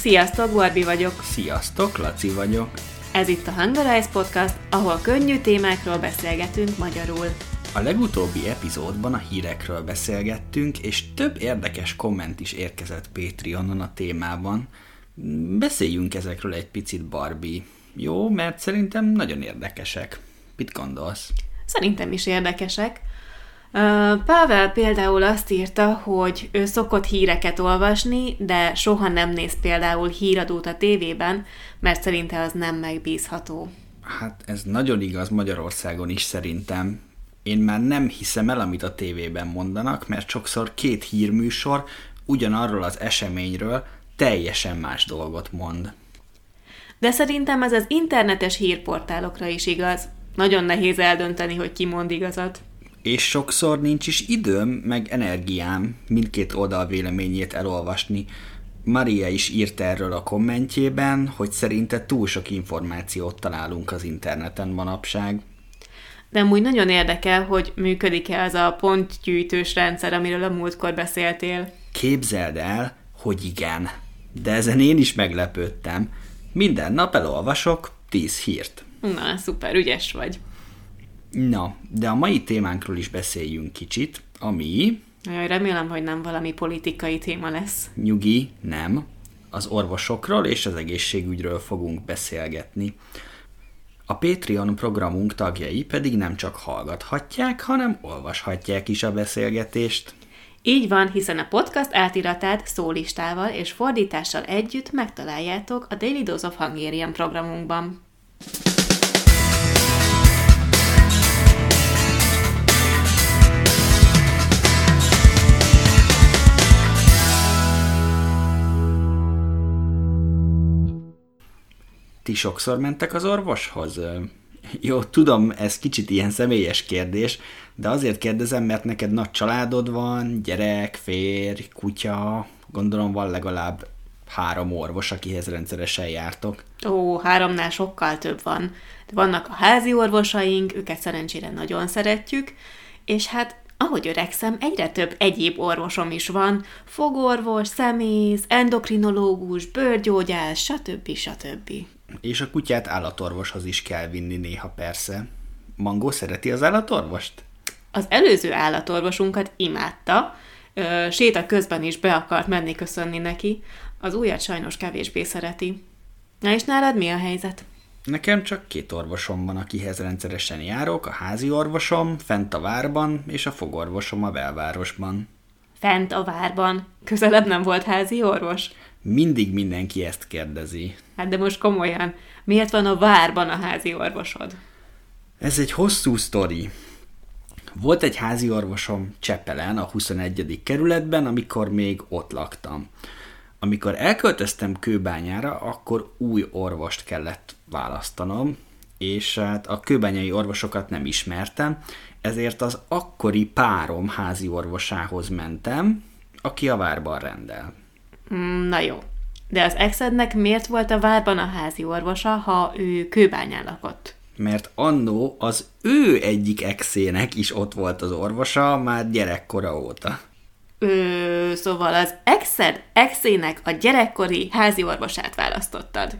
Sziasztok, Barbi vagyok. Sziasztok, Laci vagyok. Ez itt a Hungarize Podcast, ahol könnyű témákról beszélgetünk magyarul. A legutóbbi epizódban a hírekről beszélgettünk, és több érdekes komment is érkezett Patreonon a témában. Beszéljünk ezekről egy picit, Barbie. Jó, mert szerintem nagyon érdekesek. Mit gondolsz? Szerintem is érdekesek. Pavel például azt írta, hogy ő szokott híreket olvasni, de soha nem néz például híradót a tévében, mert szerinte az nem megbízható. Hát ez nagyon igaz Magyarországon is szerintem. Én már nem hiszem el, amit a tévében mondanak, mert sokszor két hírműsor ugyanarról az eseményről teljesen más dolgot mond. De szerintem ez az internetes hírportálokra is igaz. Nagyon nehéz eldönteni, hogy ki mond igazat. És sokszor nincs is időm, meg energiám mindkét oldal véleményét elolvasni. Maria is írt erről a kommentjében, hogy szerinte túl sok információt találunk az interneten manapság. De amúgy nagyon érdekel, hogy működik-e az a pontgyűjtős rendszer, amiről a múltkor beszéltél. Képzeld el, hogy igen. De ezen én is meglepődtem. Minden nap elolvasok 10 hírt. Na, szuper, ügyes vagy. Na, de a mai témánkról is beszéljünk kicsit, ami... Jaj, remélem, hogy nem valami politikai téma lesz. Nyugi, nem. Az orvosokról és az egészségügyről fogunk beszélgetni. A Patreon programunk tagjai pedig nem csak hallgathatják, hanem olvashatják is a beszélgetést. Így van, hiszen a podcast átiratát szólistával és fordítással együtt megtaláljátok a Daily Dose of Hungarian programunkban. Ti sokszor mentek az orvoshoz? Jó, tudom, ez kicsit ilyen személyes kérdés, de azért kérdezem, mert neked nagy családod van, gyerek, férj, kutya, gondolom van legalább 3 orvos, akihez rendszeresen jártok. 3-nál sokkal több van. De vannak a házi orvosaink, őket szerencsére nagyon szeretjük, és hát ahogy öregszem, egyre több egyéb orvosom is van, fogorvos, szemész, endokrinológus, bőrgyógyász, stb. És a kutyát állatorvoshoz is kell vinni néha persze. Mangó szereti az állatorvost? Az előző állatorvosunkat imádta, séta közben is be akart menni köszönni neki, az újat sajnos kevésbé szereti. Na és nálad mi a helyzet? Nekem csak 2 orvosom van, akihez rendszeresen járok, a házi orvosom fent a várban, és a fogorvosom a belvárosban. Fent a várban? Közelebb nem volt házi orvos? Mindig mindenki ezt kérdezi. Hát de most komolyan, miért van a várban a házi orvosod? Ez egy hosszú sztori. Volt egy házi orvosom Csepelen, a 21. kerületben, amikor még ott laktam. Amikor elköltöztem Kőbányára, akkor új orvost kellett választanom, és hát a kőbányai orvosokat nem ismertem, ezért az akkori párom házi orvosához mentem, aki a várban rendel. Na jó, de az exednek miért volt a várban a házi orvosa, ha ő Kőbányán lakott? Mert annó az ő egyik exének is ott volt az orvosa már gyerekkora óta. Szóval az exének a gyerekkori házi orvosát választottad?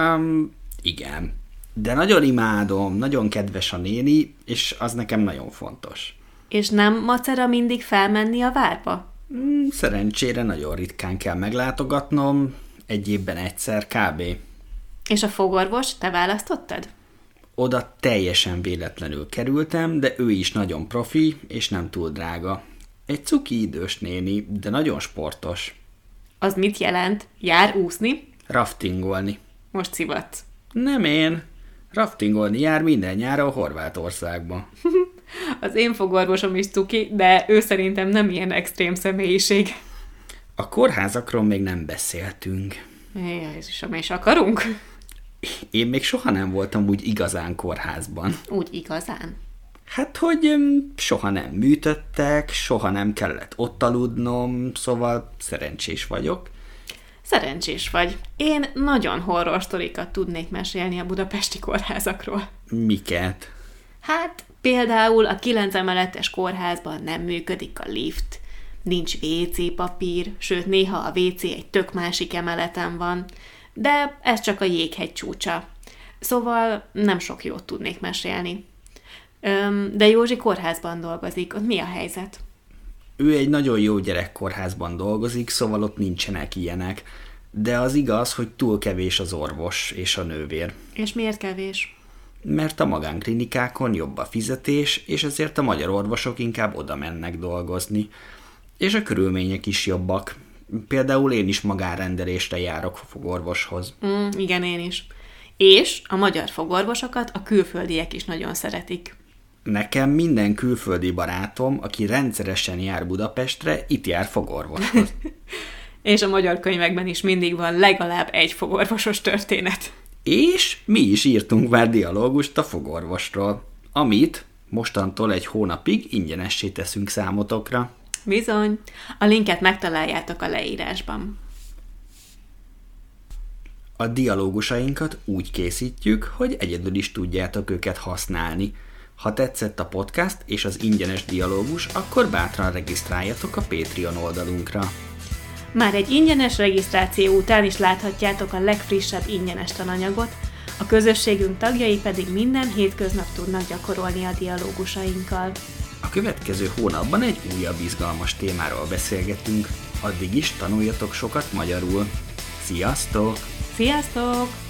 Igen. De nagyon imádom, nagyon kedves a néni, és az nekem nagyon fontos. És nem macera mindig felmenni a várba? Szerencsére nagyon ritkán kell meglátogatnom, egy évben egyszer kb. És a fogorvos te választottad? Oda teljesen véletlenül kerültem, de ő is nagyon profi, és nem túl drága. Egy cuki idős néni, de nagyon sportos. Az mit jelent? Jár úszni? Raftingolni. Most szivatsz. Nem én. Raftingolni jár minden nyáron Horvátországba. Az én fogorvosom is cuki, de ő szerintem nem ilyen extrém személyiség. A kórházakról még nem beszéltünk. Jézusom, és akarunk? Én még soha nem voltam úgy igazán kórházban. Úgy igazán? Hát, hogy soha nem műtöttek, soha nem kellett ott aludnom, szóval szerencsés vagyok. Szerencsés vagy. Én nagyon horror sztorikat tudnék mesélni a budapesti kórházakról. Miket? Hát például a 9 emeletes kórházban nem működik a lift. nincs WC papír, sőt néha a WC egy tök másik emeleten van, de ez csak a jéghegy csúcsa. Szóval nem sok jót tudnék mesélni. De Józsi kórházban dolgozik, ott mi a helyzet? Ő egy nagyon jó gyerekkórházban dolgozik, szóval ott nincsenek ilyenek, de az igaz, hogy túl kevés az orvos és a nővér. És miért kevés? Mert a magánklinikákon jobb a fizetés, és ezért a magyar orvosok inkább oda mennek dolgozni. És a körülmények is jobbak. Például én is magánrendelésre járok fogorvoshoz. Igen, én is. És a magyar fogorvosokat a külföldiek is nagyon szeretik. Nekem minden külföldi barátom, aki rendszeresen jár Budapestre, itt jár fogorvoshoz. És a magyar könyvekben is mindig van legalább egy fogorvosos történet. És mi is írtunk már dialógust a fogorvosról, amit mostantól egy hónapig ingyenessé teszünk számotokra. Bizony. A linket megtaláljátok a leírásban. A dialógusainkat úgy készítjük, hogy egyedül is tudjátok őket használni. Ha tetszett a podcast és az ingyenes dialógus, akkor bátran regisztráljatok a Patreon oldalunkra. Már egy ingyenes regisztráció után is láthatjátok a legfrissebb ingyenes tananyagot, a közösségünk tagjai pedig minden hétköznap tudnak gyakorolni a dialógusainkkal. A következő hónapban egy újabb izgalmas témáról beszélgetünk, addig is tanuljatok sokat magyarul. Sziasztok! Sziasztok!